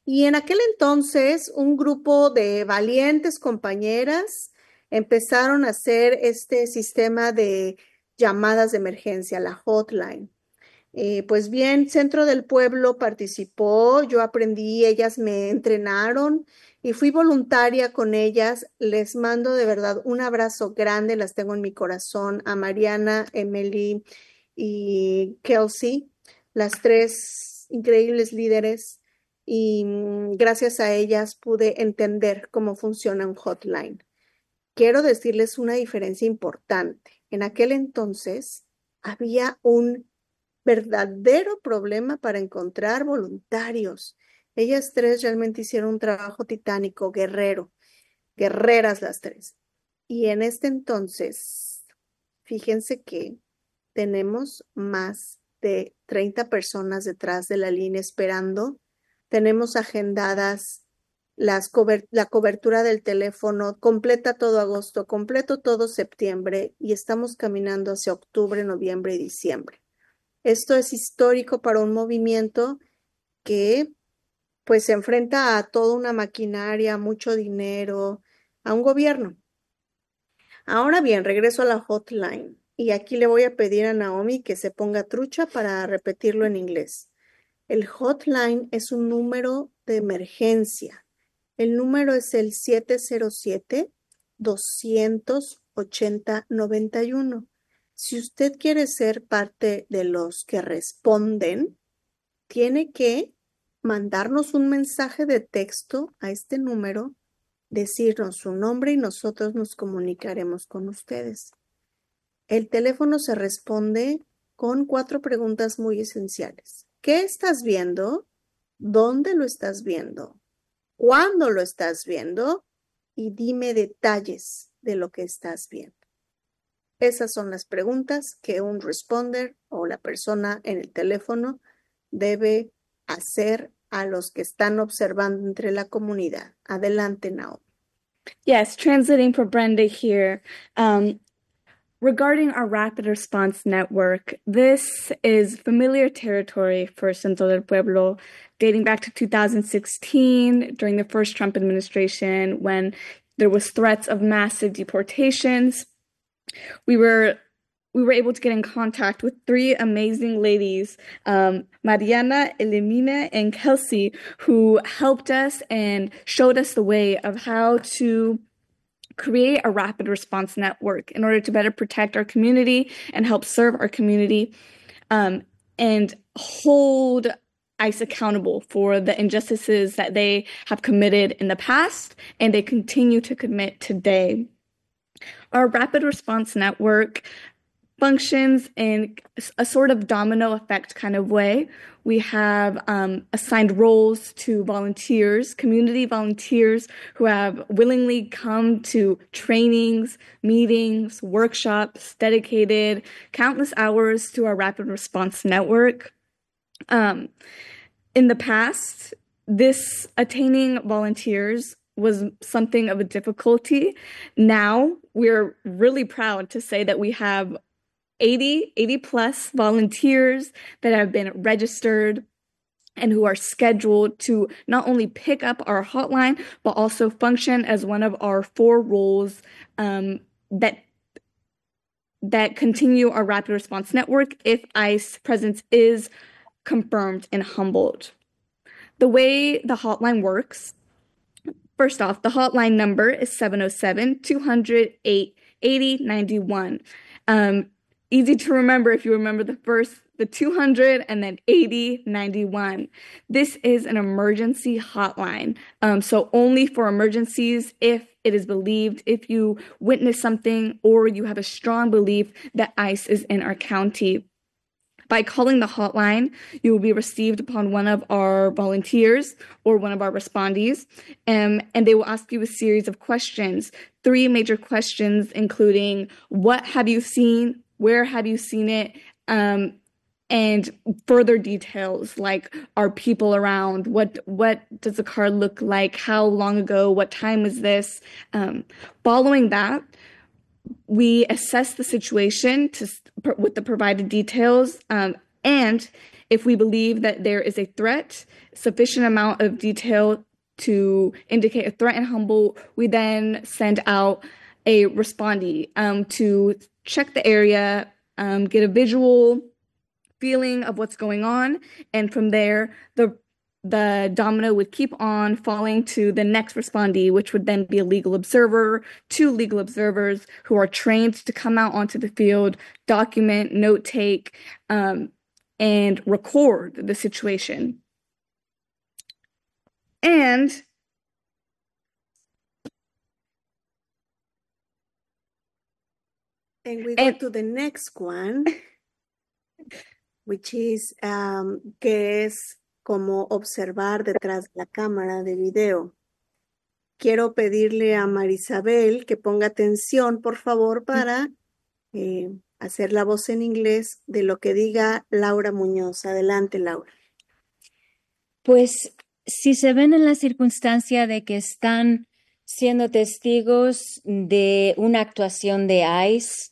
Y en aquel entonces, un grupo de valientes compañeras empezaron a hacer este sistema de llamadas de emergencia, la hotline. Pues bien, Centro del Pueblo participó, yo aprendí, ellas me entrenaron y fui voluntaria con ellas. Les mando de verdad un abrazo grande, las tengo en mi corazón, a Mariana, Emily y Kelsey, las tres increíbles líderes, y gracias a ellas pude entender cómo funciona un hotline. Quiero decirles una diferencia importante. En aquel entonces había un verdadero problema para encontrar voluntarios. Ellas tres realmente hicieron un trabajo titánico, guerrero, guerreras las tres. Y en este entonces, fíjense que tenemos más de 30 personas detrás de la línea esperando. Tenemos agendadas la cobertura del teléfono, completa todo agosto, completo todo septiembre y estamos caminando hacia octubre, noviembre y diciembre. Esto es histórico para un movimiento que pues se enfrenta a toda una maquinaria, mucho dinero, a un gobierno. Ahora bien, regreso a la hotline y aquí le voy a pedir a Naomi que se ponga trucha para repetirlo en inglés. El hotline es un número de emergencia. El número es el 707-280-91. Si usted quiere ser parte de los que responden, tiene que mandarnos un mensaje de texto a este número, decirnos su nombre y nosotros nos comunicaremos con ustedes. El teléfono se responde con 4 preguntas muy esenciales. ¿Qué estás viendo? ¿Dónde lo estás viendo? ¿Cuándo lo estás viendo? Y dime detalles de lo que estás viendo. Esas son las preguntas que un responder o la persona en el teléfono debe hacer a los que están observando entre la comunidad. Adelante, Naomi. Yes, translating for Brenda here. Regarding our Rapid Response Network, this is familiar territory for Centro del Pueblo, dating back to 2016 during the first Trump administration when there was threats of massive deportations. We were able to get in contact with 3 amazing ladies, Mariana, Elimina, and Kelsey, who helped us and showed us the way of how to create a rapid response network in order to better protect our community and help serve our community, and hold ICE accountable for the injustices that they have committed in the past and they continue to commit today. Our rapid response network functions in a sort of domino effect kind of way. We have assigned roles to volunteers, community volunteers who have willingly come to trainings, meetings, workshops, dedicated countless hours to our rapid response network. In the past, this attaining volunteers was something of a difficulty. Now, we're really proud to say that we have 80 plus volunteers that have been registered and who are scheduled to not only pick up our hotline, but also function as one of our 4 roles that continue our rapid response network if ICE presence is confirmed in Humboldt. The way the hotline works, first off, the hotline number is 707-200-8091. Easy to remember if you remember the 200 and then 8091. This is an emergency hotline. So only for emergencies, if it is believed, if you witness something or you have a strong belief that ICE is in our county. By calling the hotline, you will be received upon one of our volunteers or one of our respondees, and they will ask you a series of questions, 3 major questions, including what have you seen, where have you seen it, and further details like are people around, what does the car look like, how long ago, what time is this. Following that, we assess the situation with the provided details, and if we believe that there is a threat, sufficient amount of detail to indicate a threat in Humboldt, we then send out a respondee to check the area, get a visual feeling of what's going on, and from there, the domino would keep on falling to the next respondee, which would then be a legal observer, 2 legal observers who are trained to come out onto the field, document, note take, and record the situation. And we go to the next one, which is, que es como observar detrás de la cámara de video. Quiero pedirle a Marisabel que ponga atención, por favor, para hacer la voz en inglés de lo que diga Laura Muñoz. Adelante, Laura. Pues si se ven en la circunstancia de que están siendo testigos de una actuación de ICE,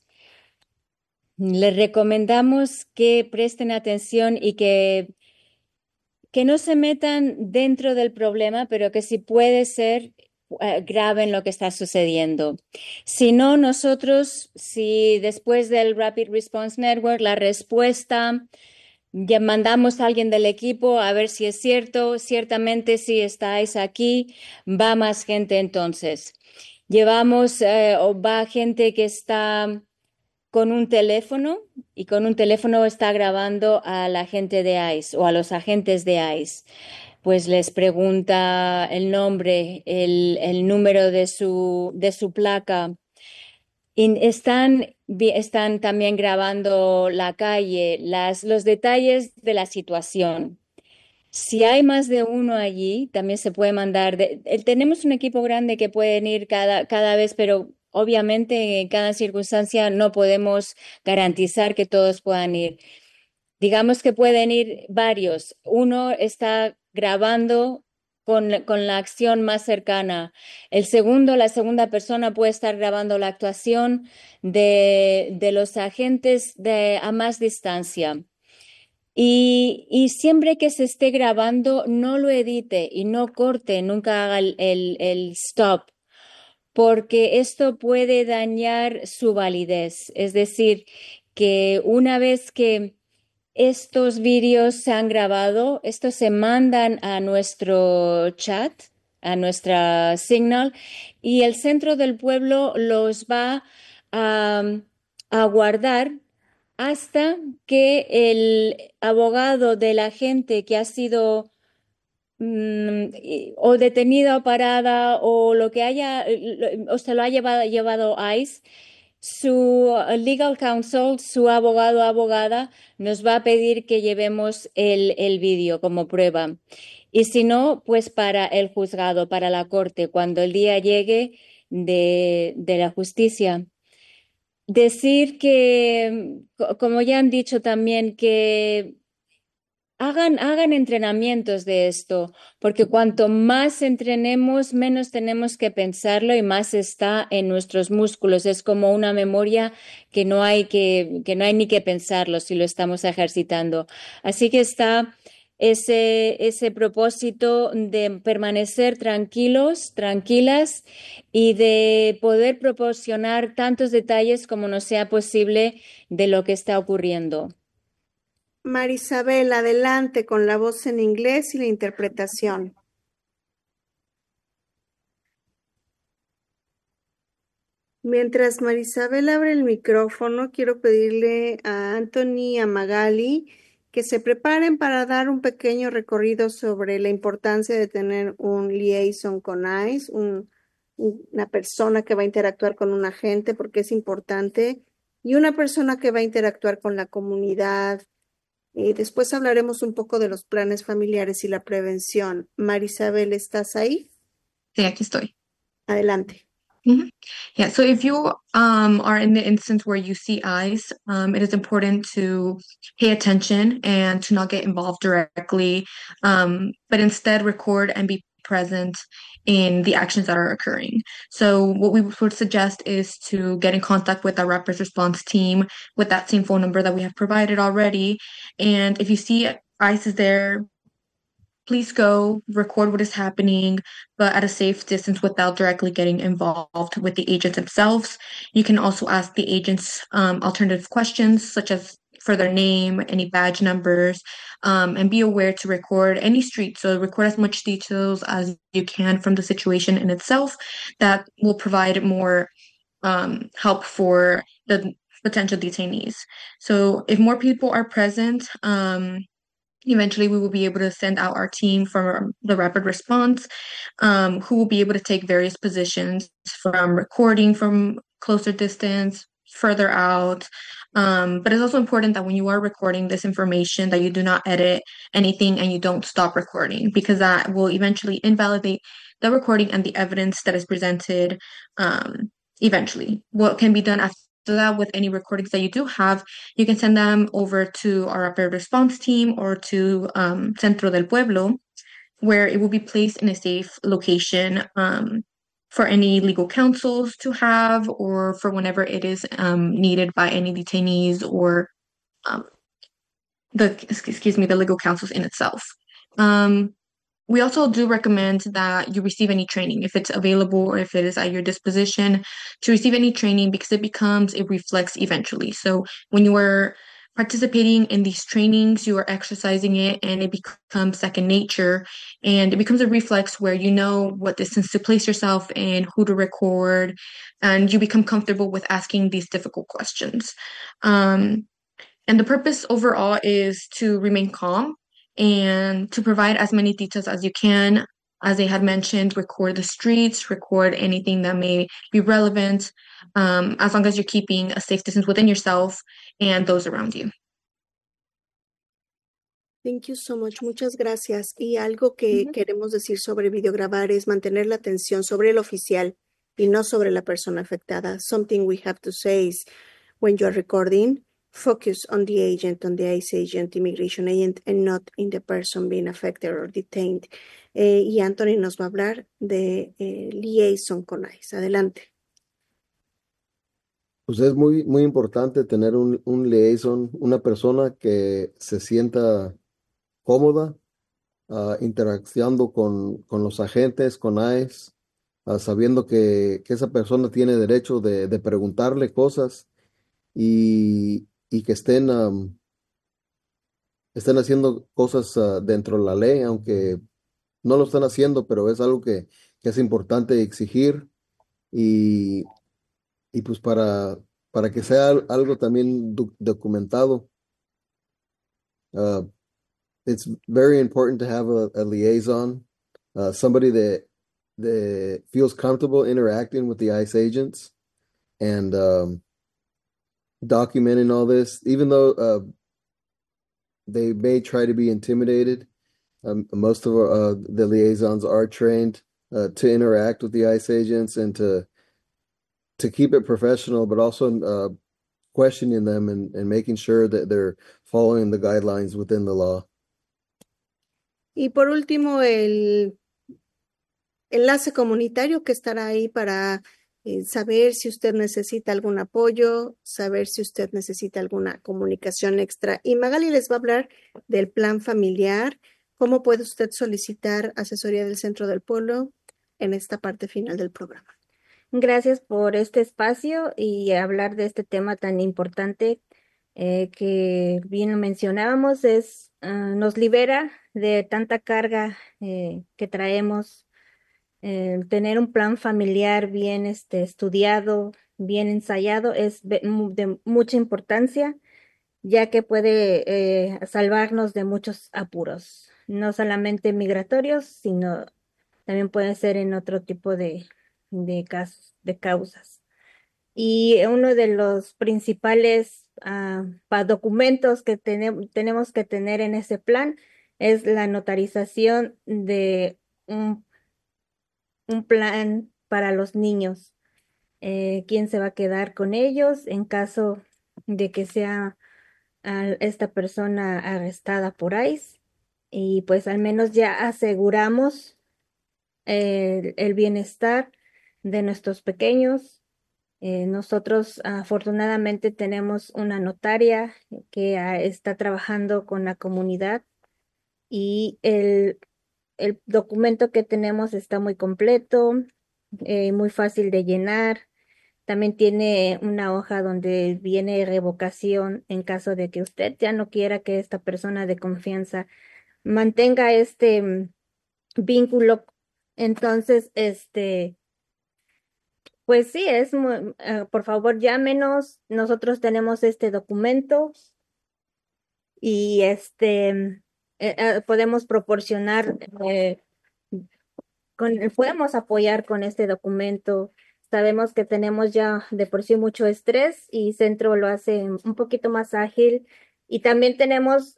les recomendamos que presten atención y que no se metan dentro del problema, pero que si puede ser, graben lo que está sucediendo. Si no, nosotros, si después del Rapid Response Network, la respuesta, ya mandamos a alguien del equipo a ver si es cierto, ciertamente si estáis aquí, va más gente entonces. Llevamos, o va gente que está con un teléfono y con un teléfono está grabando a la gente de ICE o a los agentes de ICE. Pues les pregunta el nombre, el número de su placa. Y están también grabando la calle, los detalles de la situación. Si hay más de uno allí, también se puede mandar. Tenemos un equipo grande que pueden ir cada vez, pero obviamente en cada circunstancia no podemos garantizar que todos puedan ir. Digamos que pueden ir varios. Uno está grabando con la acción más cercana. La segunda persona puede estar grabando la actuación de los agentes a más distancia. Y siempre que se esté grabando, no lo edite y no corte, nunca haga el stop, porque esto puede dañar su validez. Es decir, que una vez que estos vídeos se han grabado, estos se mandan a nuestro chat, a nuestra Signal, y el Centro del Pueblo los va a guardar hasta que el abogado de la gente que ha sido o detenida o parada o lo que haya, o se lo ha llevado ICE, su legal counsel, su abogado o abogada, nos va a pedir que llevemos el vídeo como prueba. Y si no, pues para el juzgado, para la corte, cuando el día llegue de la justicia. Decir que, como ya han dicho también, que hagan entrenamientos de esto, porque cuanto más entrenemos, menos tenemos que pensarlo y más está en nuestros músculos. Es como una memoria que no hay ni que pensarlo si lo estamos ejercitando. Así que está ese propósito de permanecer tranquilos, tranquilas y de poder proporcionar tantos detalles como nos sea posible de lo que está ocurriendo. Marisabel, adelante con la voz en inglés y la interpretación. Mientras Marisabel abre el micrófono, quiero pedirle a Anthony y a Magali que se preparen para dar un pequeño recorrido sobre la importancia de tener un liaison con ICE, una persona que va a interactuar con un agente porque es importante, y una persona que va a interactuar con la comunidad. Después hablaremos un poco de los planes familiares y la prevención. Marisabel, ¿estás ahí? Sí, aquí estoy. Adelante. Mm-hmm. Yeah, so if you are in the instance where you see ICE, it is important to pay attention and to not get involved directly, but instead record and be present in the actions that are occurring. So what we would suggest is to get in contact with our rapid response team with that same phone number that we have provided already. And if you see ICE is there, please go record what is happening, but at a safe distance without directly getting involved with the agents themselves. You can also ask the agents alternative questions, such as for their name, any badge numbers, and be aware to record any street. So record as much details as you can from the situation in itself. That will provide more help for the potential detainees. So if more people are present, eventually, we will be able to send out our team from the rapid response, who will be able to take various positions from recording from closer distance, further out. But it's also important that when you are recording this information, that you do not edit anything and you don't stop recording, because that will eventually invalidate the recording and the evidence that is presented eventually. What can be done after that with any recordings that you do have, you can send them over to our rapid response team or to Centro del Pueblo, where it will be placed in a safe location for any legal counsels to have, or for whenever it is needed by any detainees or the legal counsels in itself. We also do recommend that you receive any training if it's available or if it is at your disposition to receive any training, because it becomes a reflex eventually. So when you are participating in these trainings, you are exercising it and it becomes second nature, and it becomes a reflex where you know what distance to place yourself in, who to record, and you become comfortable with asking these difficult questions. And the purpose overall is to remain calm and to provide as many details as you can. As I had mentioned, record the streets, record anything that may be relevant, as long as you're keeping a safe distance within yourself and those around you. Thank you so much. Muchas gracias. Y algo que queremos decir sobre videograbar es mantener la atención sobre el oficial y no sobre la persona afectada. Something we have to say is when you're recording, focus on the agent, on the ICE agent, immigration agent, and not in the person being affected or detained. Y Anthony nos va a hablar de liaison con ICE. Adelante. Pues es muy, muy importante tener un liaison, una persona que se sienta cómoda interactuando con los agentes, con ICE, sabiendo que esa persona tiene derecho de preguntarle cosas y que estén haciendo cosas dentro de la ley, aunque no lo están haciendo, pero es algo que es importante exigir y pues para que sea algo también documentado. It's very important to have a liaison, somebody that feels comfortable interacting with the ICE agents and documenting all this, even though they may try to be intimidated. Most of the liaisons are trained to interact with the ICE agents and to keep it professional, but also questioning them and making sure that they're following the guidelines within the law. Y por último, el enlace comunitario que estará ahí para saber si usted necesita algún apoyo, saber si usted necesita alguna comunicación extra. Y Magali les va a hablar del plan familiar, cómo puede usted solicitar asesoría del Centro del Pueblo en esta parte final del programa. Gracias por este espacio y hablar de este tema tan importante que bien mencionábamos, nos libera de tanta carga que traemos. Tener un plan familiar bien estudiado, bien ensayado es de mucha importancia, ya que puede salvarnos de muchos apuros, no solamente migratorios, sino también puede ser en otro tipo de casos, de causas. Y uno de los principales documentos que tenemos que tener en ese plan es la notarización de un plan para los niños. ¿Quién se va a quedar con ellos en caso de que sea esta persona arrestada por ICE? Y pues al menos ya aseguramos el bienestar de nuestros pequeños. Nosotros afortunadamente tenemos una notaria que está trabajando con la comunidad y el documento que tenemos está muy completo, muy fácil de llenar. También tiene una hoja donde viene revocación en caso de que usted ya no quiera que esta persona de confianza mantenga este vínculo. Entonces, pues sí, por favor, llámenos. Nosotros tenemos este documento y podemos proporcionar, podemos apoyar con este documento. Sabemos que tenemos ya de por sí mucho estrés y Centro lo hace un poquito más ágil. Y también tenemos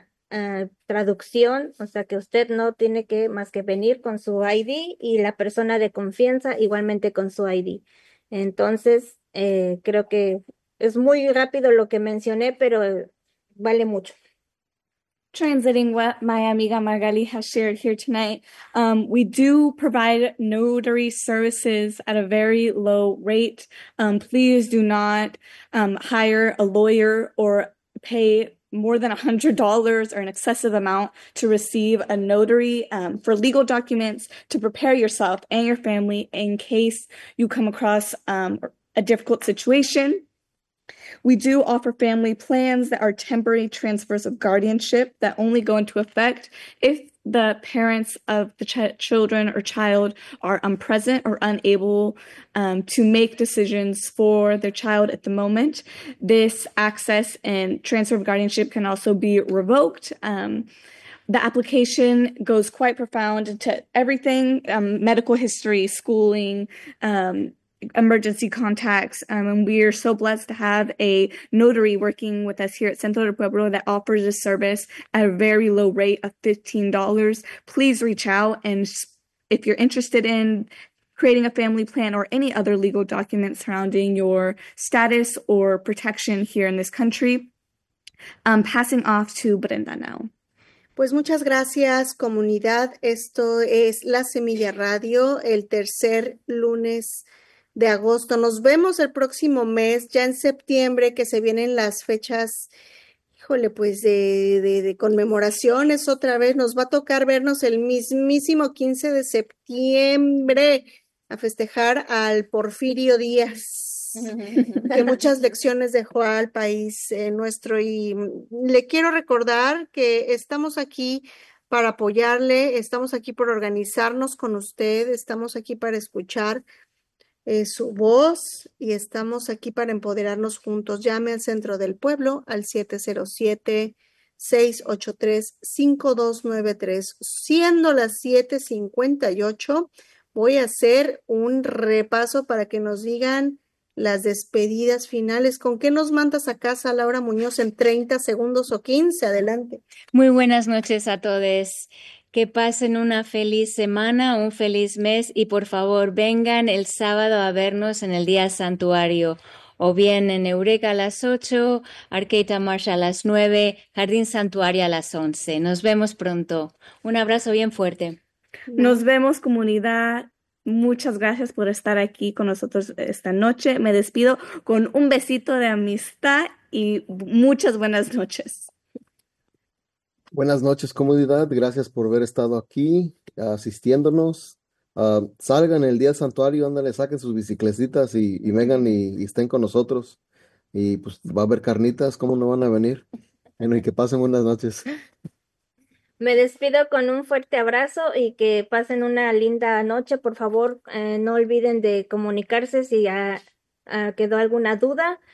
traducción, o sea que usted no tiene que más que venir con su ID y la persona de confianza igualmente con su ID. Entonces, creo que es muy rápido lo que mencioné, pero vale mucho. Translating what my amiga Margali has shared here tonight, we do provide notary services at a very low rate. Please do not hire a lawyer or pay more than $100 or an excessive amount to receive a notary for legal documents to prepare yourself and your family in case you come across a difficult situation. We do offer family plans that are temporary transfers of guardianship that only go into effect if the parents of the children or child are present or unable to make decisions for their child at the moment. This access and transfer of guardianship can also be revoked. The application goes quite profound into everything, medical history, schooling, emergency contacts, and we are so blessed to have a notary working with us here at Centro del Pueblo that offers this service at a very low rate of $15. Please reach out, and if you're interested in creating a family plan or any other legal document surrounding your status or protection here in this country, passing off to Brenda now. Pues muchas gracias, comunidad. Esto es La Semilla Radio, el tercer lunes de agosto. Nos vemos el próximo mes, ya en septiembre, que se vienen las fechas, híjole, pues de conmemoraciones otra vez. Nos va a tocar vernos el mismísimo 15 de septiembre a festejar al Porfirio Díaz, que muchas lecciones dejó al país nuestro. Y le quiero recordar que estamos aquí para apoyarle, estamos aquí por organizarnos con usted, estamos aquí para escuchar su voz y estamos aquí para empoderarnos juntos. Llame al Centro del Pueblo al 707-683-5293. Siendo las 7:58, voy a hacer un repaso para que nos digan las despedidas finales. ¿Con qué nos mandas a casa, Laura Muñoz, en 30 segundos o 15? Adelante. Muy buenas noches a todos. Que pasen una feliz semana, un feliz mes y por favor vengan el sábado a vernos en el Día Santuario o bien en Eureka a las 8, Arcade Marsh a las 9, Jardín Santuario a las 11. Nos vemos pronto. Un abrazo bien fuerte. Nos vemos, comunidad. Muchas gracias por estar aquí con nosotros esta noche. Me despido con un besito de amistad y muchas buenas noches. Buenas noches, comunidad. Gracias por haber estado aquí, asistiéndonos. Salgan el día del santuario, ándale, saquen sus bicicletitas y vengan y estén con nosotros. Y pues va a haber carnitas, ¿cómo no van a venir? Bueno, y que pasen buenas noches. Me despido con un fuerte abrazo y que pasen una linda noche. Por favor, no olviden de comunicarse si quedó alguna duda.